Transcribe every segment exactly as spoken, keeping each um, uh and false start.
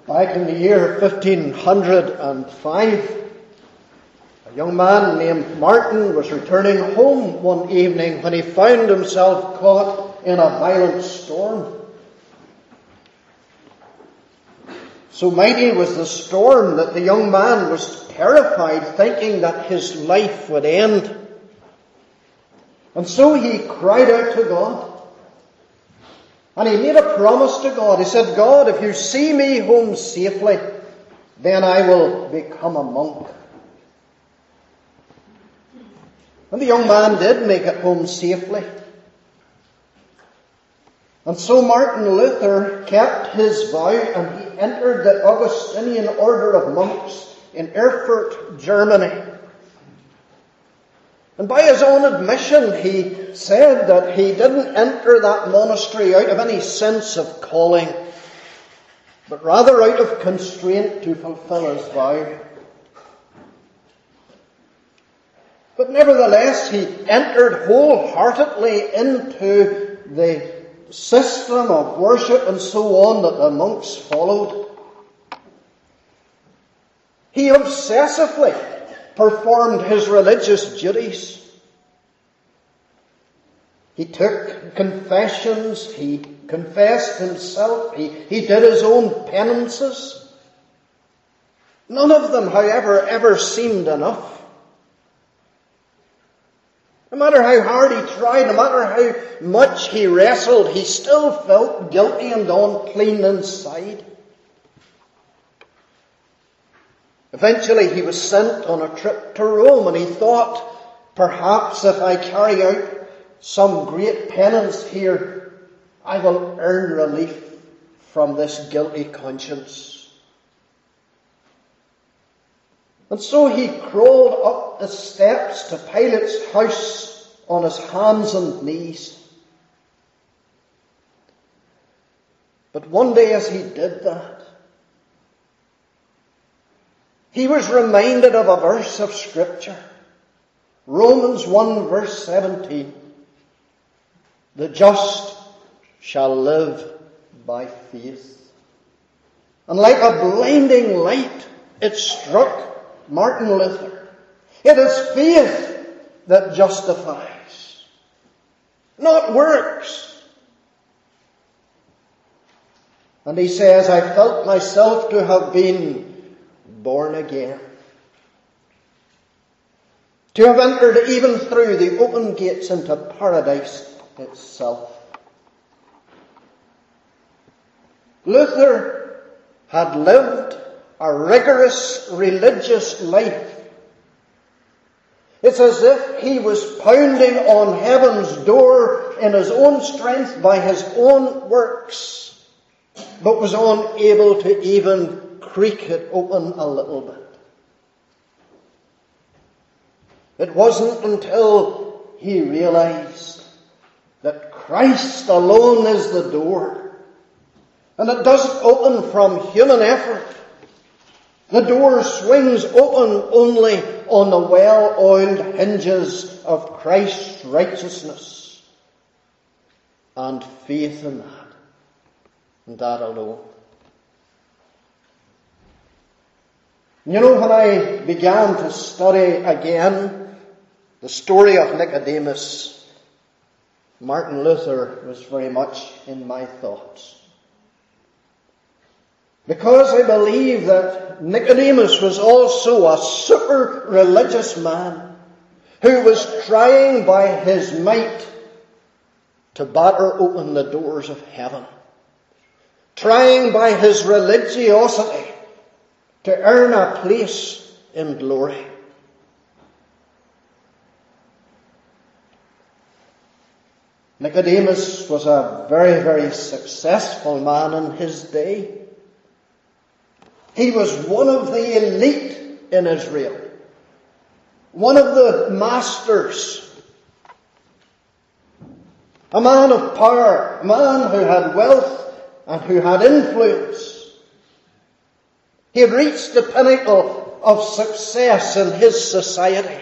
Back in the year fifteen oh five, a young man named Martin was returning home one evening when he found himself caught in a violent storm. So mighty was the storm that the young man was terrified, thinking that his life would end. And so he cried out to God. And he made a promise to God. He said, God, if you see me home safely, then I will become a monk. And the young man did make it home safely. And so Martin Luther kept his vow and he entered the Augustinian order of monks in Erfurt, Germany. And by his own admission, he said that he didn't enter that monastery out of any sense of calling, but rather out of constraint to fulfill his vow. But nevertheless, he entered wholeheartedly into the system of worship and so on that the monks followed. He obsessively performed his religious duties. He took confessions, he confessed himself, he, he did his own penances. None of them, however, ever seemed enough. No matter how hard he tried, no matter how much he wrestled, he still felt guilty and unclean inside. Eventually he was sent on a trip to Rome, and he thought, perhaps if I carry out some great penance here, I will earn relief from this guilty conscience. And so he crawled up the steps to Pilate's house on his hands and knees. But one day as he did that, he was reminded of a verse of Scripture. Romans one verse seventeen. The just shall live by faith. And like a blinding light, it struck Martin Luther. It is faith that justifies, not works. And he says, I felt myself to have been born again. To have entered even through the open gates into paradise itself. Luther had lived a rigorous religious life. It's as if he was pounding on heaven's door in his own strength by his own works, but was unable to even creak it open a little bit. It wasn't until he realized that Christ alone is the door, and it doesn't open from human effort. The door swings open only on the well-oiled hinges of Christ's righteousness and faith in that, and that alone. You know, when I began to study again the story of Nicodemus, Martin Luther was very much in my thoughts. Because I believe that Nicodemus was also a super religious man who was trying by his might to batter open the doors of heaven, trying by his religiosity to earn a place in glory. Nicodemus was a very, very successful man in his day. He was one of the elite in Israel, one of the masters, a man of power, a man who had wealth and who had influence. He had reached the pinnacle of success in his society.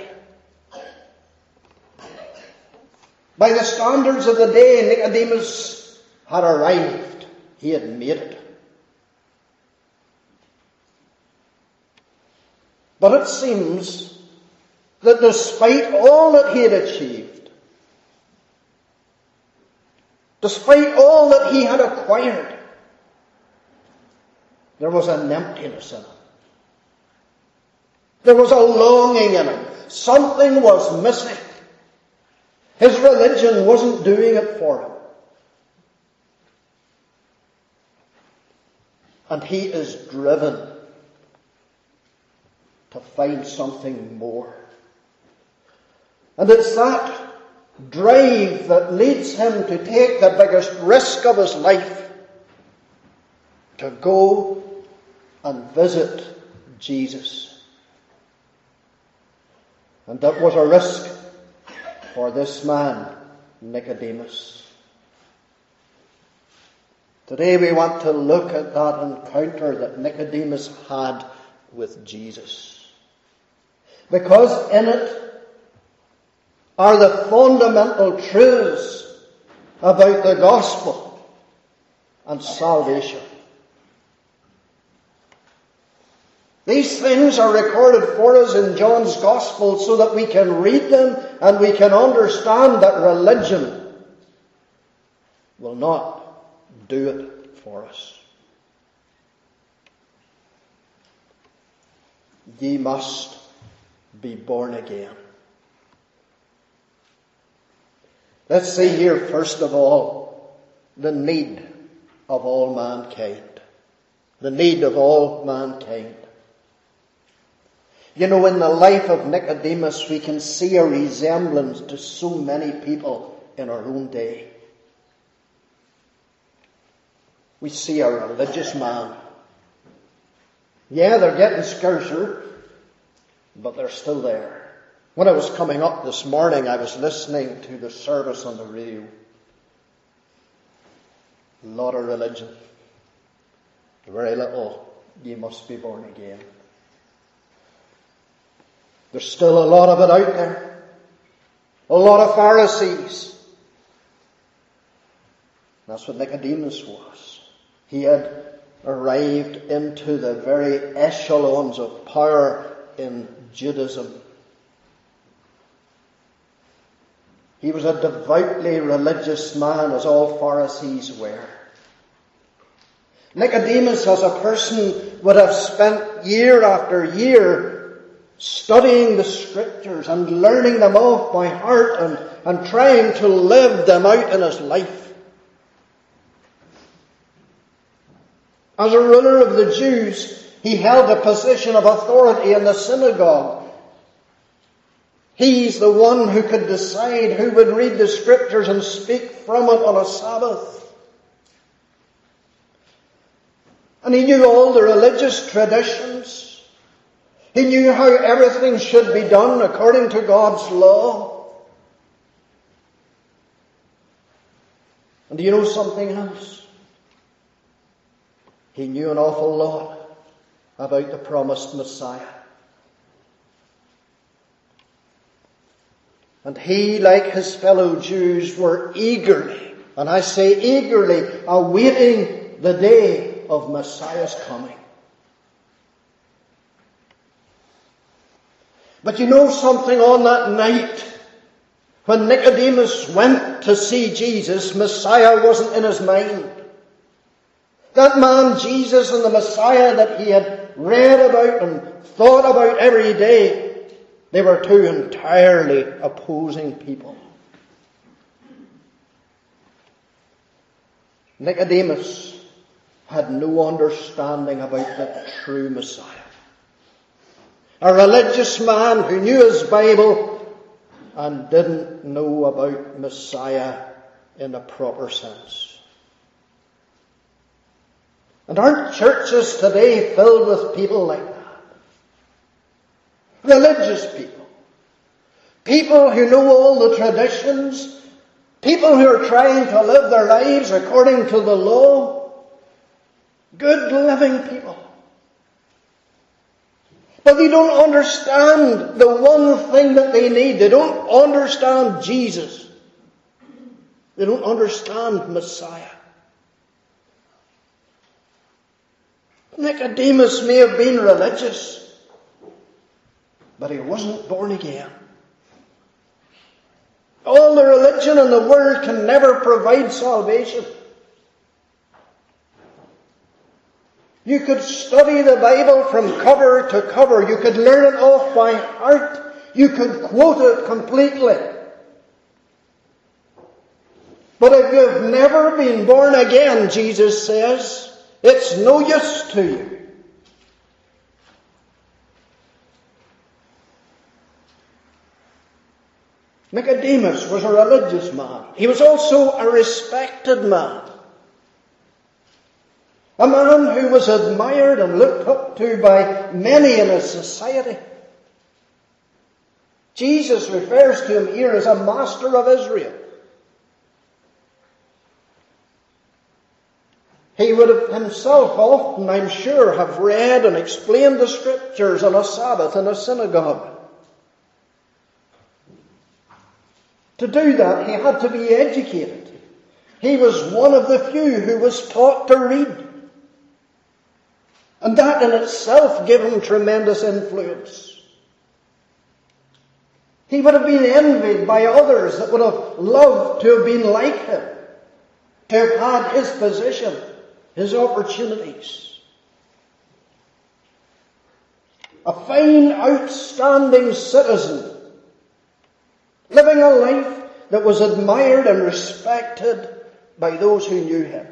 By the standards of the day, Nicodemus had arrived. He had made it. But it seems that despite all that he had achieved, despite all that he had acquired, there was an emptiness in him. There was a longing in him. Something was missing. His religion wasn't doing it for him. And he is driven to find something more. And it's that drive that leads him to take the biggest risk of his life, to go and visit Jesus. And that was a risk for this man, Nicodemus. Today we want to look at that encounter that Nicodemus had with Jesus. Because in it are the fundamental truths about the gospel and salvation. These things are recorded for us in John's Gospel so that we can read them and we can understand that religion will not do it for us. Ye must be born again. Let's see here, first of all, the need of all mankind. The need of all mankind. You know, in the life of Nicodemus, we can see a resemblance to so many people in our own day. We see a religious man. Yeah, they're getting scarcer, but they're still there. When I was coming up this morning, I was listening to the service on the radio. A lot of religion. Very little, ye must be born again. There's still a lot of it out there. A lot of Pharisees. That's what Nicodemus was. He had arrived into the very echelons of power in Judaism. He was a devoutly religious man, as all Pharisees were. Nicodemus, as a person, would have spent year after year studying the Scriptures and learning them off by heart and, and trying to live them out in his life. As a ruler of the Jews, he held a position of authority in the synagogue. He's the one who could decide who would read the Scriptures and speak from it on a Sabbath. And he knew all the religious traditions. He knew how everything should be done according to God's law. And do you know something else? He knew an awful lot about the promised Messiah. And he, like his fellow Jews, were eagerly, and I say eagerly, awaiting the day of Messiah's coming. But you know something, on that night, when Nicodemus went to see Jesus, Messiah wasn't in his mind. That man, Jesus, and the Messiah that he had read about and thought about every day, they were two entirely opposing people. Nicodemus had no understanding about the true Messiah. A religious man who knew his Bible and didn't know about Messiah in a proper sense. And aren't churches today filled with people like that? Religious people. People who know all the traditions. People who are trying to live their lives according to the law. Good living people. But they don't understand the one thing that they need. They don't understand Jesus. They don't understand Messiah. Nicodemus may have been religious. but he wasn't born again. All the religion in the world can never provide salvation. You could study the Bible from cover to cover. You could learn it off by heart. You could quote it completely. But if you've never been born again, Jesus says, it's no use to you. Nicodemus was a religious man. He was also a respected man. A man who was admired and looked up to by many in his society. Jesus refers to him here as a master of Israel. He would have himself often, I'm sure, have read and explained the Scriptures on a Sabbath in a synagogue. To do that, he had to be educated. He was one of the few who was taught to read. And that in itself gave him tremendous influence. He would have been envied by others that would have loved to have been like him, to have had his position, his opportunities. A fine, outstanding citizen, living a life that was admired and respected by those who knew him.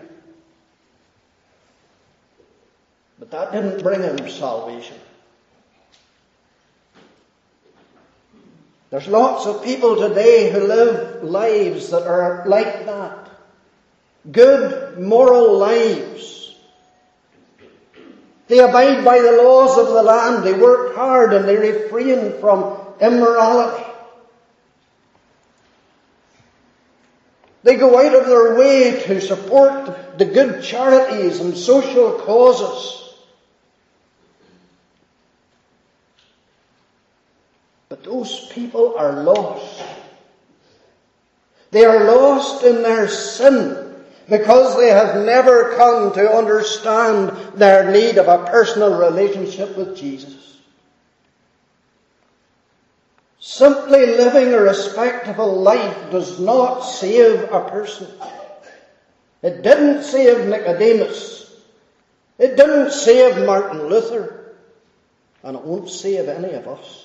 But that didn't bring him salvation. There's lots of people today who live lives that are like that. Good, moral lives. They abide by the laws of the land. They work hard and they refrain from immorality. They go out of their way to support the good charities and social causes. But those people are lost. They are lost in their sin because they have never come to understand their need of a personal relationship with Jesus. Simply living a respectable life does not save a person. It didn't save Nicodemus. It didn't save Martin Luther. And it won't save any of us.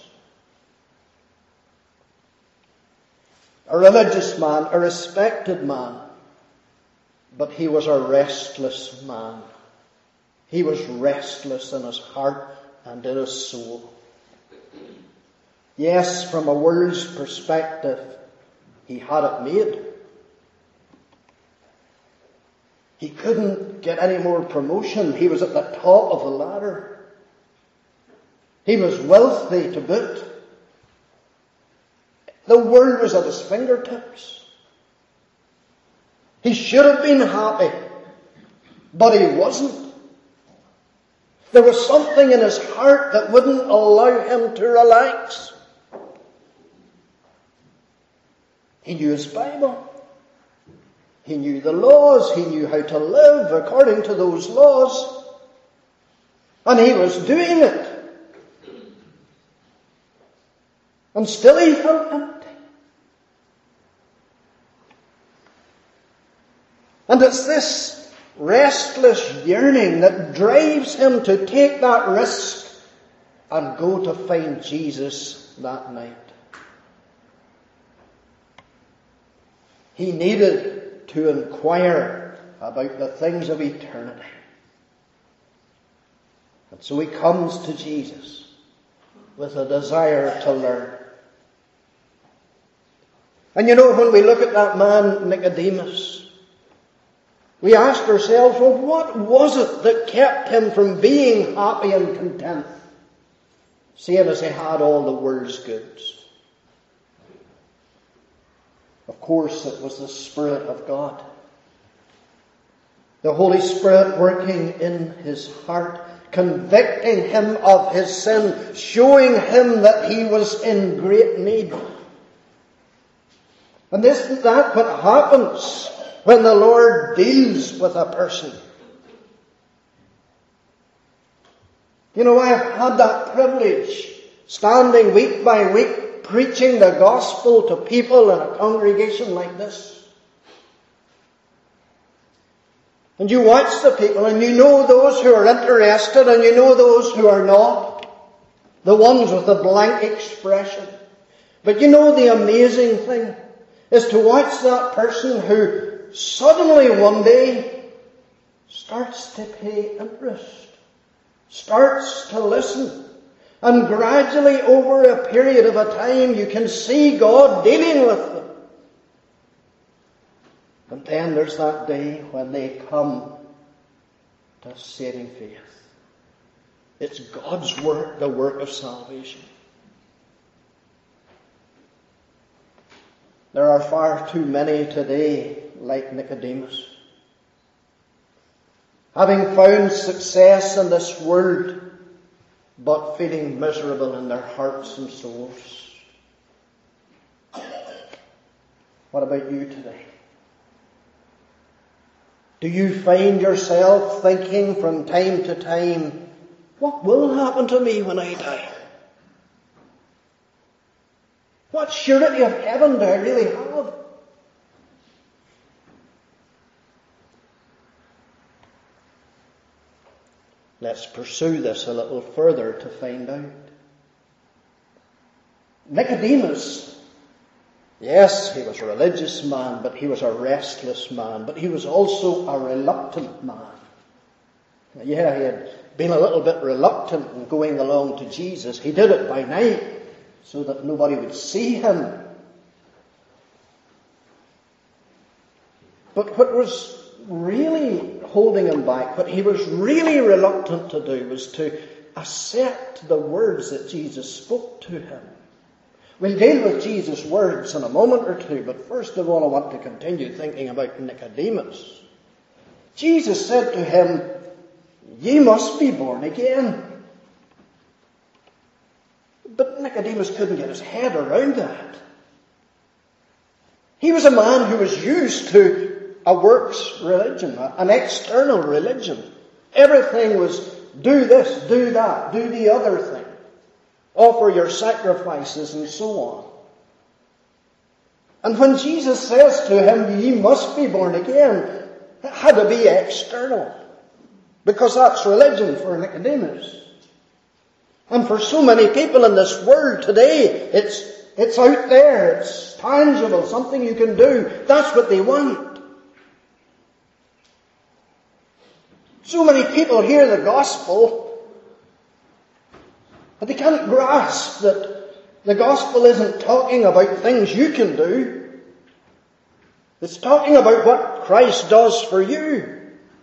A religious man, a respected man, but he was a restless man. He was restless in his heart and in his soul. Yes, from a world's perspective, he had it made. He couldn't get any more promotion. He was at the top of the ladder. He was wealthy to boot. The world was at his fingertips. He should have been happy, but he wasn't. There was something in his heart that wouldn't allow him to relax. He knew his Bible. He knew the laws. He knew how to live according to those laws. And he was doing it. And still he felt empty. And it's this restless yearning that drives him to take that risk and go to find Jesus that night. He needed to inquire about the things of eternity. And so he comes to Jesus with a desire to learn. And you know, when we look at that man, Nicodemus, we ask ourselves, well, what was it that kept him from being happy and content, seeing as he had all the world's goods? Of course, it was the Spirit of God. The Holy Spirit working in his heart, convicting him of his sin, showing him that he was in great need. And isn't that what happens when the Lord deals with a person? You know, I've had that privilege standing week by week, preaching the gospel to people in a congregation like this. And you watch the people and you know those who are interested and you know those who are not. The ones with the blank expression. But you know the amazing thing is to watch that person who suddenly one day starts to pay interest, starts to listen, and gradually over a period of a time you can see God dealing with them. And then there's that day when they come to saving faith. It's God's work, the work of salvation. There are far too many today like Nicodemus, having found success in this world, but feeling miserable in their hearts and souls. What about you today? Do you find yourself thinking from time to time, what will happen to me when I die? What surety of heaven do I really have? Let's pursue this a little further to find out. Nicodemus, yes, he was a religious man, but he was a restless man, but he was also a reluctant man. Yeah, he had been a little bit reluctant in going along to Jesus. He did it by night so that nobody would see him. But what was really holding him back, what he was really reluctant to do, was to accept the words that Jesus spoke to him. We'll deal with Jesus' words in a moment or two, but first of all I want to continue thinking about Nicodemus. Jesus said to him, "Ye must be born again." But Nicodemus couldn't get his head around that. He was a man who was used to a works religion, an external religion. Everything was do this, do that, do the other thing. Offer your sacrifices and so on. And when Jesus says to him, "Ye must be born again," it had to be external. Because that's religion for Nicodemus. And for so many people in this world today, it's, it's out there, it's tangible, something you can do. That's what they want. So many people hear the gospel, but they can't grasp that the gospel isn't talking about things you can do. It's talking about what Christ does for you.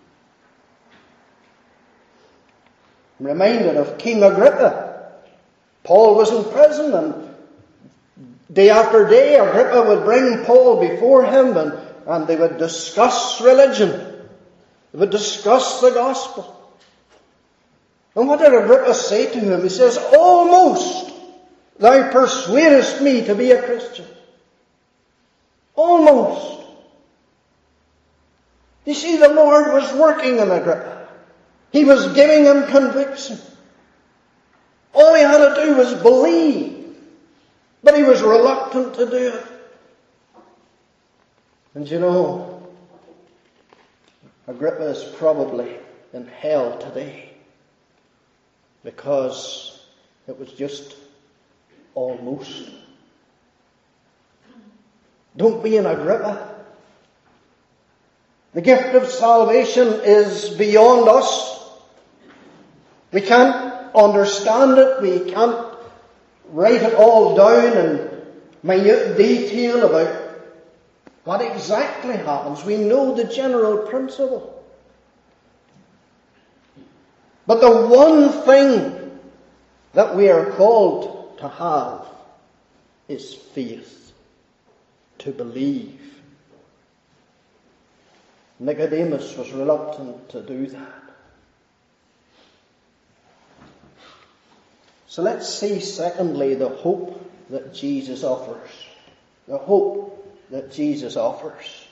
I'm reminded of King Agrippa. Paul was in prison, and day after day Agrippa would bring Paul before him, and, and they would discuss religion. They would discuss the gospel. And what did Agrippa say to him? He says, "Almost thou persuadest me to be a Christian." Almost. You see, the Lord was working in Agrippa. He was giving him conviction. All he had to do was believe. But he was reluctant to do it. And you know, Agrippa is probably in hell today. Because it was just almost. Don't be an Agrippa. The gift of salvation is beyond us. We can't understand it. We can't write it all down in minute detail about what exactly happens. We know the general principle. But the one thing that we are called to have is faith, to believe. Nicodemus was reluctant to do that. So let's see, secondly, the hope that Jesus offers. The hope that Jesus offers.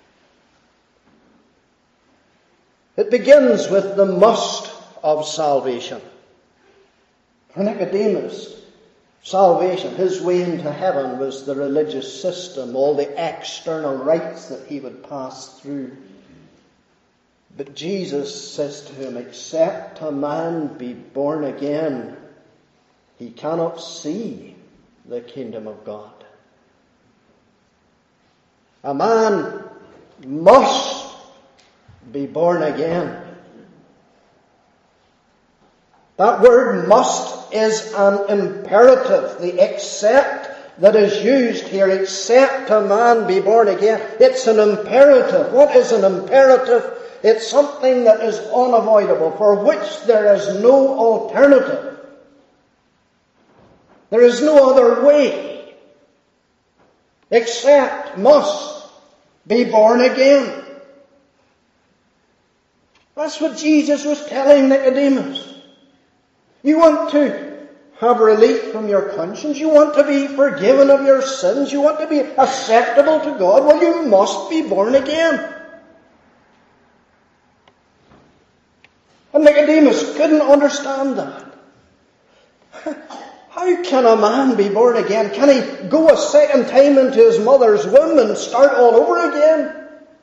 It begins with the must of salvation. For Nicodemus, salvation, his way into heaven, was the religious system, all the external rites that he would pass through. But Jesus says to him, except a man be born again, he cannot see the kingdom of God. A man must be born again. That word must is an imperative. The except that is used here, except a man be born again, it's an imperative. What is an imperative? It's something that is unavoidable, for which there is no alternative. There is no other way except must be born again. That's what Jesus was telling Nicodemus. You want to have relief from your conscience. You want to be forgiven of your sins. You want to be acceptable to God. Well, you must be born again. And Nicodemus couldn't understand that. How can a man be born again? Can he go a second time into his mother's womb and start all over again?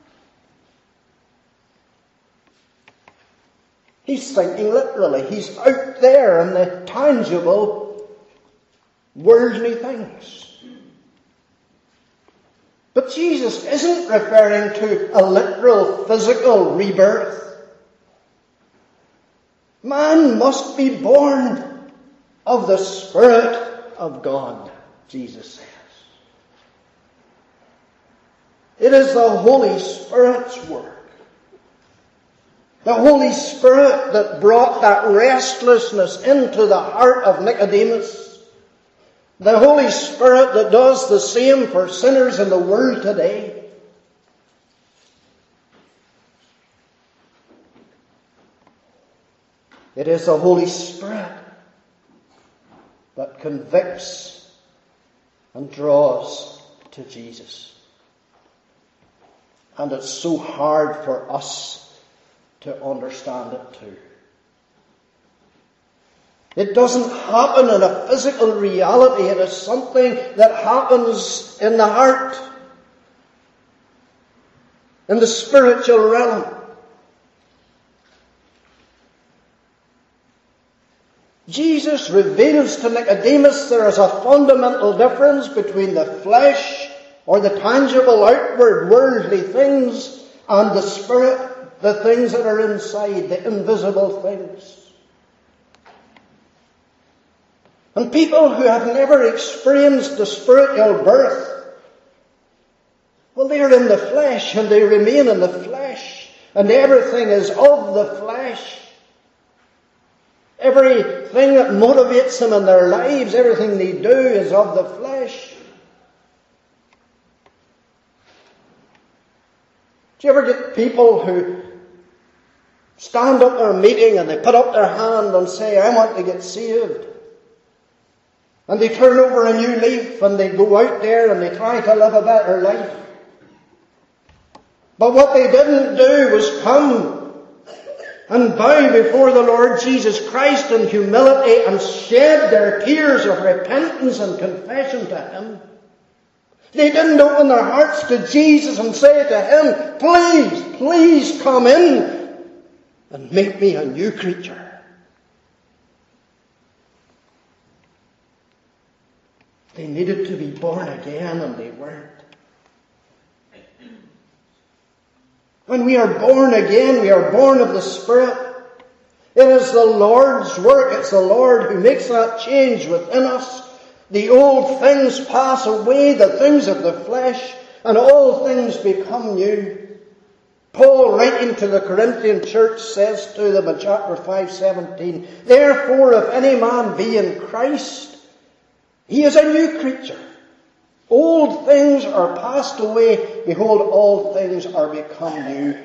He's thinking literally. He's out there in the tangible, worldly things. But Jesus isn't referring to a literal, physical rebirth. Man must be born of the Spirit of God, Jesus says. It is the Holy Spirit's work. The Holy Spirit that brought that restlessness into the heart of Nicodemus. The Holy Spirit that does the same for sinners in the world today. It is the Holy Spirit that convicts and draws to Jesus. And it's so hard for us to understand it too. It doesn't happen in a physical reality. It is something that happens in the heart, in the spiritual realm. Jesus reveals to Nicodemus there is a fundamental difference between the flesh, or the tangible, outward, worldly things, and the Spirit, the things that are inside, the invisible things. And people who have never experienced the spiritual birth, well, they are in the flesh, and they remain in the flesh, and everything is of the flesh. Everything that motivates them in their lives, everything they do is of the flesh. Do you ever get people who stand up in a meeting and they put up their hand and say, I want to get saved? And they turn over a new leaf and they go out there and they try to live a better life. But what they didn't do was come and bow before the Lord Jesus Christ in humility and shed their tears of repentance and confession to Him. They didn't open their hearts to Jesus and say to Him, please, please come in and make me a new creature. They needed to be born again and they weren't. When we are born again, we are born of the Spirit. It is the Lord's work. It's the Lord who makes that change within us. The old things pass away, the things of the flesh, and all things become new. Paul, writing to the Corinthian church, says to them in chapter five, seventeen, therefore, if any man be in Christ, he is a new creature. Old things are passed away. Behold, all things are become new.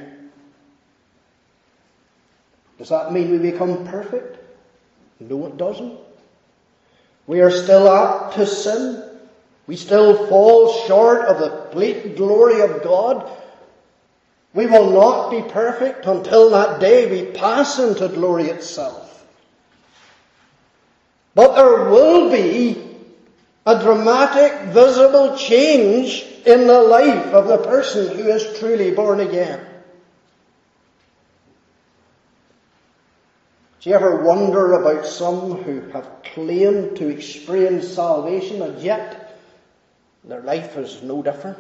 Does that mean we become perfect? No, it doesn't. We are still apt to sin. We still fall short of the complete glory of God. We will not be perfect until that day we pass into glory itself. But there will be A dramatic, visible change in the life of the person who is truly born again. Do you ever wonder about some who have claimed to experience salvation and yet their life is no different?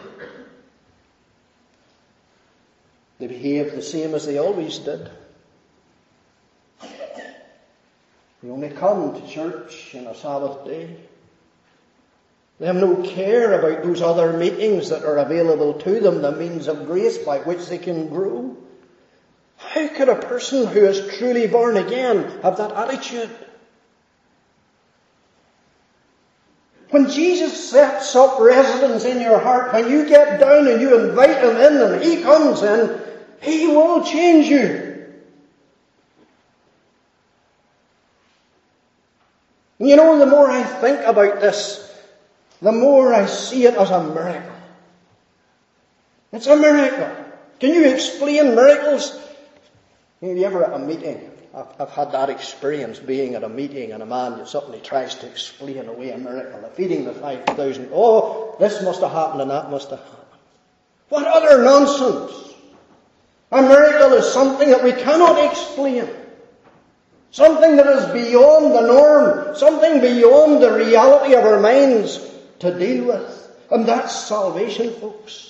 They behave the same as they always did. They only come to church on a Sabbath day. They have no care about those other meetings that are available to them, the means of grace by which they can grow. How could a person who is truly born again have that attitude? When Jesus sets up residence in your heart, when you get down and you invite Him in and He comes in, He will change you. You know, the more I think about this, the more I see it as a miracle. It's a miracle. Can you explain miracles? Have you ever at a meeting? I've, I've had that experience being at a meeting and a man suddenly tries to explain away a miracle. The feeding the five thousand. Oh, this must have happened and that must have happened. What utter nonsense! A miracle is something that we cannot explain. Something that is beyond the norm. Something beyond the reality of our minds to deal with. And that's salvation, folks.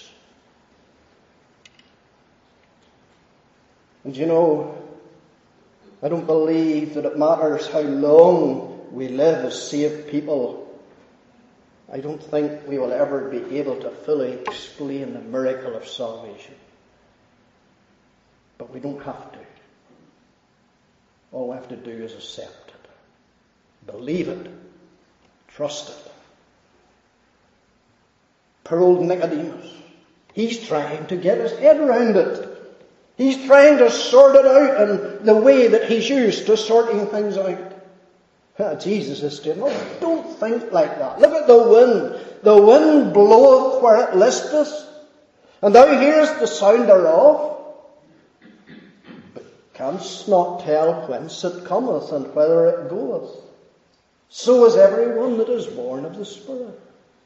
And you know, I don't believe that it matters how long we live as saved people. I don't think we will ever be able to fully explain the miracle of salvation. But we don't have to. All we have to do is accept it. Believe it. Trust it. Poor old Nicodemus. He's trying to get his head around it. He's trying to sort it out in the way that he's used to sorting things out. Jesus is saying, oh, don't think like that. Look at the wind. The wind bloweth where it listeth, and thou hearest the sound thereof, but canst not tell whence it cometh and whither it goeth. So is every one that is born of the Spirit.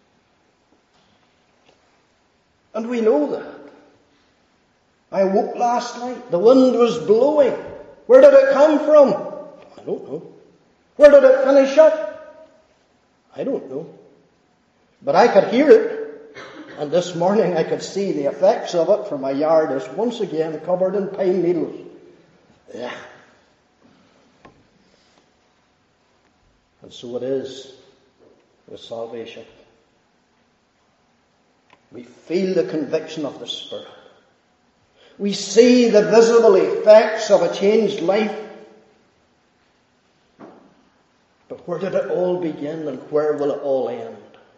And we know that. I woke last night. The wind was blowing. Where did it come from? I don't know. Where did it finish up? I don't know. But I could hear it. And this morning I could see the effects of it, for my yard is once again covered in pine needles. Yeah. And so it is with salvation. We feel the conviction of the Spirit. We see the visible effects of a changed life. But where did it all begin and where will it all end?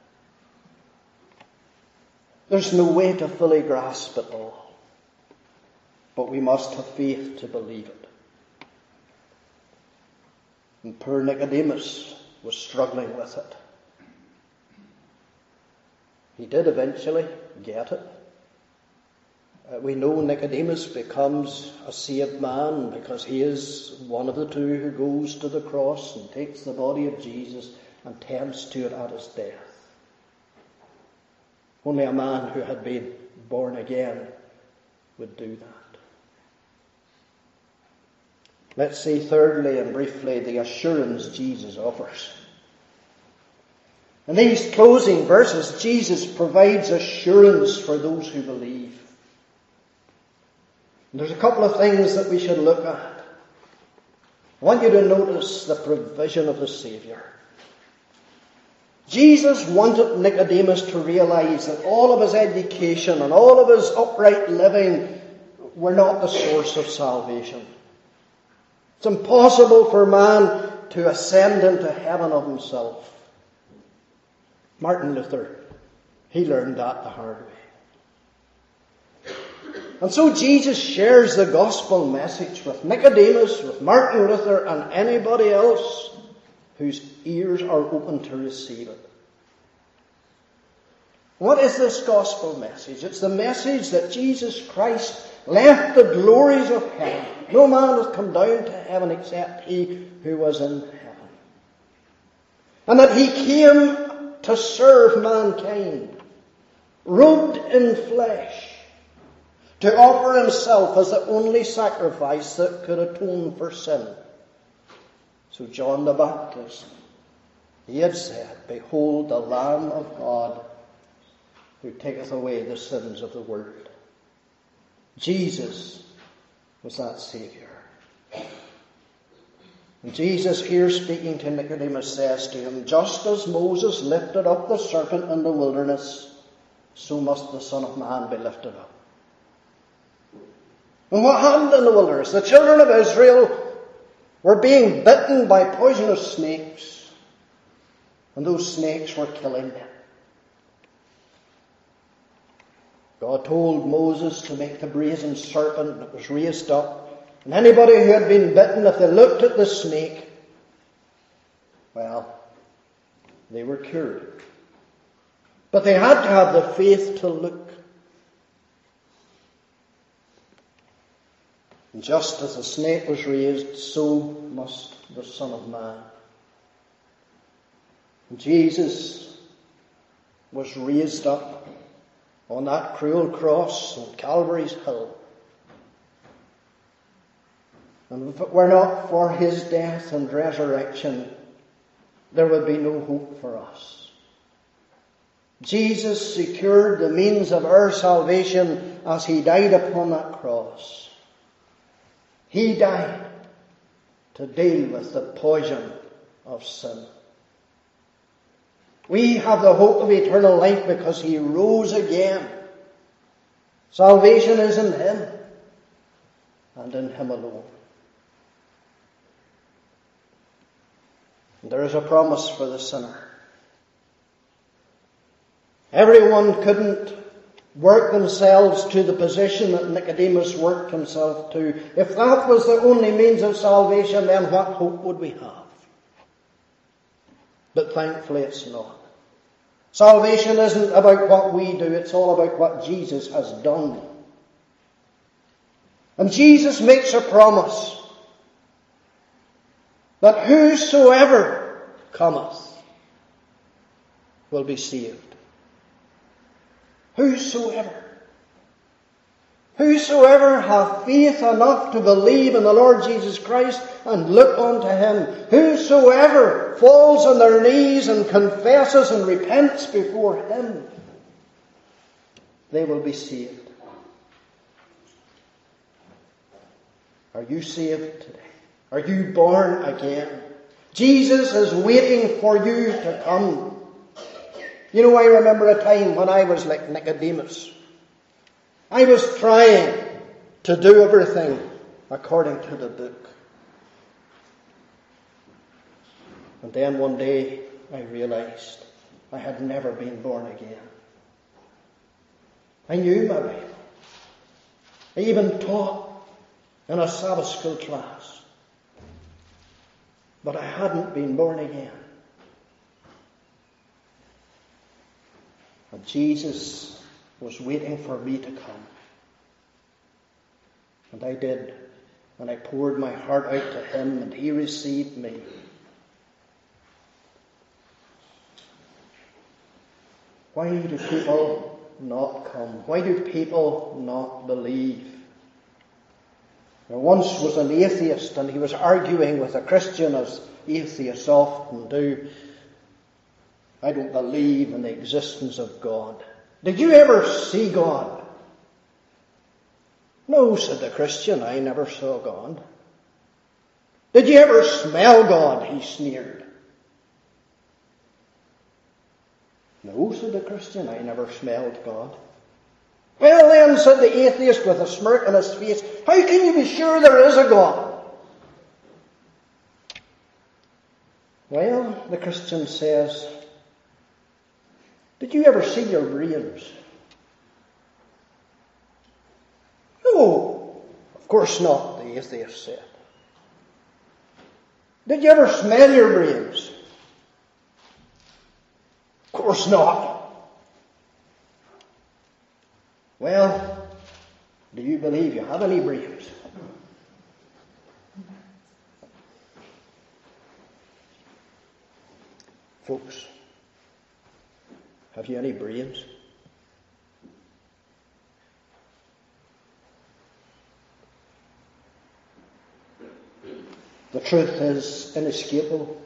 There's no way to fully grasp it all. But we must have faith to believe it. And poor Nicodemus was struggling with it. He did eventually get it. Uh, we know Nicodemus becomes a saved man because he is one of the two who goes to the cross and takes the body of Jesus and tends to it at his death. Only a man who had been born again would do that. Let's see thirdly and briefly the assurance Jesus offers. In these closing verses, Jesus provides assurance for those who believe. And there's a couple of things that we should look at. I want you to notice the provision of the Saviour. Jesus wanted Nicodemus to realize that all of his education and all of his upright living were not the source of salvation. It's impossible for man to ascend into heaven of himself. Martin Luther, he learned that the hard way. And so Jesus shares the gospel message with Nicodemus, with Martin Luther, and anybody else whose ears are open to receive it. What is this gospel message? It's the message that Jesus Christ left the glories of heaven. No man has come down to heaven except he who was in heaven. And that he came to serve mankind, robed in flesh, to offer himself as the only sacrifice that could atone for sin. So John the Baptist, he had said, "Behold the Lamb of God, who taketh away the sins of the world." Jesus was that Saviour. And Jesus, here speaking to Nicodemus, says to him, "Just as Moses lifted up the serpent in the wilderness, so must the Son of Man be lifted up." And what happened in the wilderness? The children of Israel were being bitten by poisonous snakes, and those snakes were killing them. God told Moses to make the brazen serpent that was raised up. And anybody who had been bitten, if they looked at the snake, well, they were cured. But they had to have the faith to look. And just as the snake was raised, so must the Son of Man. And Jesus was raised up on that cruel cross on Calvary's hill. And if it were not for his death and resurrection, there would be no hope for us. Jesus secured the means of our salvation as he died upon that cross. He died to deal with the poison of sin. We have the hope of eternal life because he rose again. Salvation is in him and in him alone. And there is a promise for the sinner. Everyone couldn't work themselves to the position that Nicodemus worked himself to. If that was the only means of salvation, then what hope would we have? But thankfully it's not. Salvation isn't about what we do, it's all about what Jesus has done. And Jesus makes a promise that whosoever cometh will be saved. Whosoever. Whosoever hath faith enough to believe in the Lord Jesus Christ and look unto him. Whosoever falls on their knees and confesses and repents before him, they will be saved. Are you saved today? Are you born again? Jesus is waiting for you to come. You know, I remember a time when I was like Nicodemus. I was trying to do everything according to the book. And then one day I realized I had never been born again. I knew my Bible. I even taught in a Sabbath school class. But I hadn't been born again. And Jesus was waiting for me to come. And I did. And I poured my heart out to him and he received me. Why do people not come? Why do people not believe? There once was an atheist and he was arguing with a Christian, as atheists often do. I don't believe in the existence of God. Did you ever see God? No, said the Christian, I never saw God. Did you ever smell God? He sneered. No, said the Christian, I never smelled God. Well then, said the atheist with a smirk on his face, how can you be sure there is a God? Well, the Christian says, did you ever see your brains? No, of course not, the atheist said. Did you ever smell your brains? Of course not. Well, do you believe you have any brains? Folks, Have you any brains? The truth is inescapable.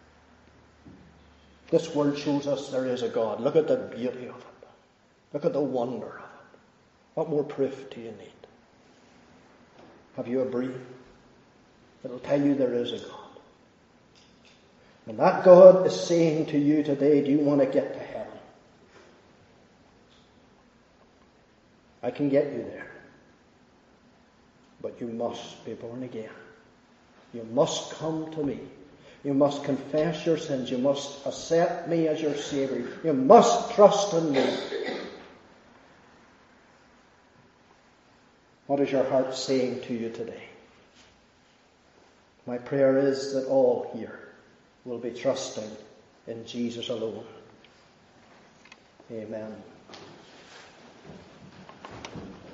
This world shows us there is a God. Look at the beauty of it. Look at the wonder of it. What more proof do you need? Have you a brain? It'll tell you there is a God. And that God is saying to you today, do you want to get to heaven? I can get you there. But you must be born again. You must come to me. You must confess your sins. You must accept me as your Savior. You must trust in me. What is your heart saying to you today? My prayer is that all here will be trusting in Jesus alone. Amen.